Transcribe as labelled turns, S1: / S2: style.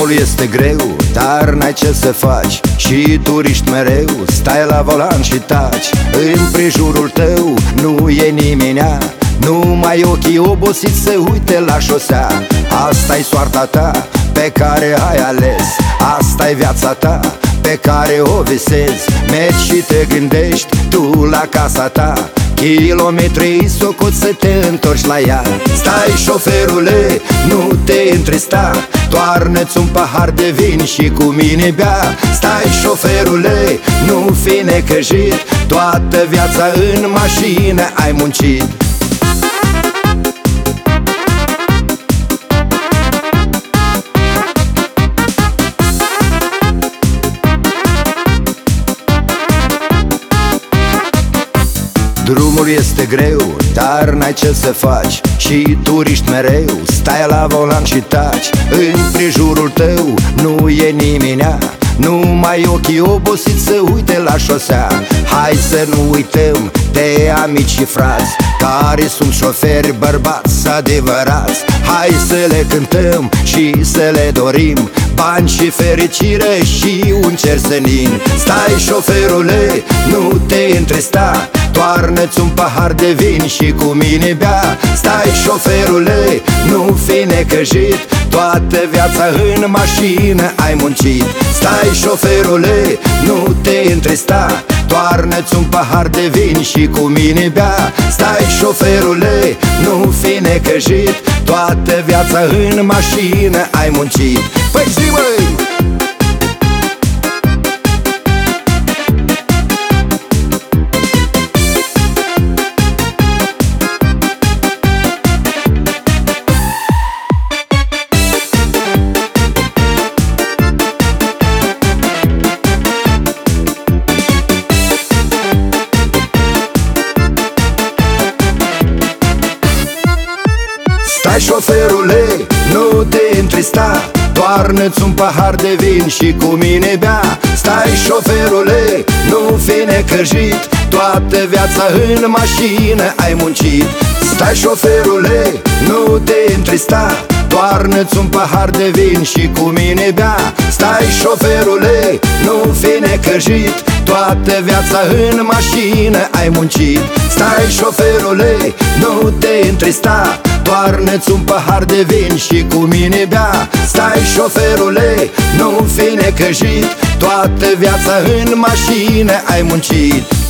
S1: Drumul este greu, dar n-ai ce să faci. Și turiști mereu, stai la volan și taci. În prejurul tău nu e nimenea, numai ochii obosiți se uite la șosea. Asta-i soarta ta pe care ai ales, asta-i viața ta pe care o visezi. Mergi și te gândești tu la casa ta, kilometri socot să te întorci la ea. Stai, șoferule, nu te întrista, toarnă-ți un pahar de vin și cu mine bea. Stai, șoferule, nu fi necăjit, toată viața în mașină ai muncit. Drumul este greu, dar n-ai ce să faci. Și turiști mereu, stai la volan și taci. În prejurul tău nu e nimenea, numai ochii obosiți se uite la șosea. Hai să nu uităm de amici și frați care sunt șoferi bărbați adevărați. Hai să le cântăm și să le dorim bani și fericire și un cer senin. Stai, șoferule, nu te întrista, toarnă-ți un pahar de vin și cu mine bea. Stai, șoferule, nu fi necăjit, toată viața în mașină ai muncit. Stai, șoferule, nu te întrista, toarnă-ți un pahar de vin și cu mine bea. Stai, șoferule, nu fi necăjit, toată viața în mașină ai muncit. Păi zi, băi! Stai, șoferule, nu te întrista, toarnă-ți un pahar de vin și cu mine bea. Stai, șoferule, nu fi necăjit, toată viața în mașină ai muncit. Stai, șoferule, nu te întrista, toarnă-ți un pahar de vin și cu mine bea. Stai, șoferule, nu fi necăjit, toată viața în mașină ai muncit. Stai, șoferule, nu te întrista, toarnă-ți un pahar de vin și cu mine bea. Stai, șoferule, nu fi necăjit, toată viața în mașină ai muncit.